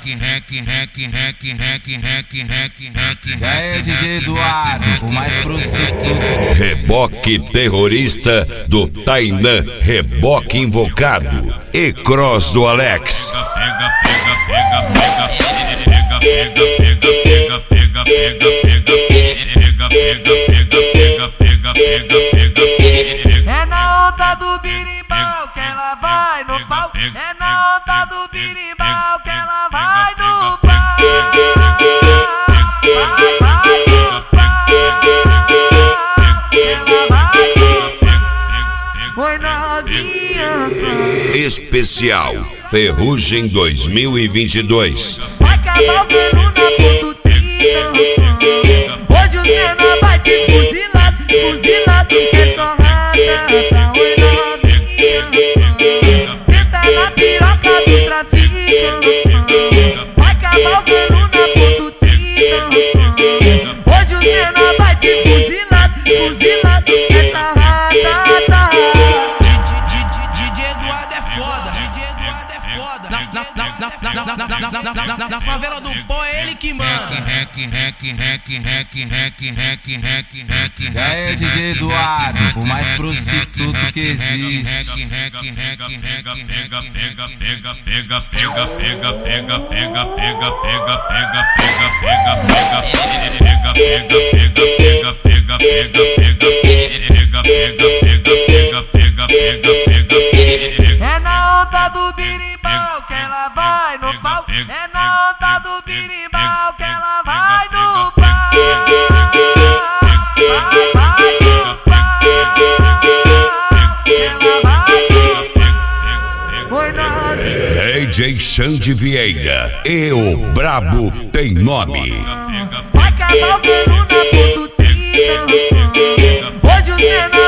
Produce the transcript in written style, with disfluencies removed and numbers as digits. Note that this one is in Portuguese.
E aí, DJ Eduardo, o mais prostituto. Reboque terrorista do Tainan, reboque invocado e cross do Alex. É na onda do birimbau que ela vai no pau. É na onda do birimbau que ela vai no pau. Vai no pau. Ela vai no pau. Foi novinha. Especial Ferrugem 2022. Vai cavalgando na pontutinha. Hoje o menor vai te fuzilar, fuzilado, é só rata. Oi novinha, senta na piroca do traficante. Vai cavalgando na pontutinha. Hoje o menor vai te fuzilar, fuzilado, é só rata. DJ Eduardo é foda, DJ Eduardo é foda. Na favela do pó é ele que manda. E aí, DJ Eduardo, o mais prostituto que existe. É na onda do birimbau que ela vai no pau. É na onda do birimbau que ela vai no pau. Vai no pau. Ela vai no pau. Foi novinha. DJ Xande Vieira e o Brabo tem nome. Vai cavalgando na pontutinha. Hoje o menor